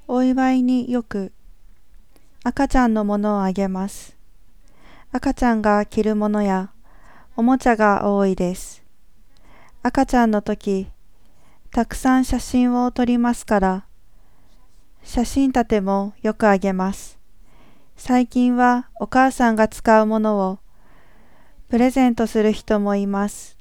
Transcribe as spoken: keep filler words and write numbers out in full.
お祝いによく赤ちゃんのものをあげます。赤ちゃんが着るものやおもちゃが多いです。赤ちゃんの時、たくさん写真を撮りますから、写真立てもよくあげます。最近はお母さんが使うものをプレゼントする人もいます。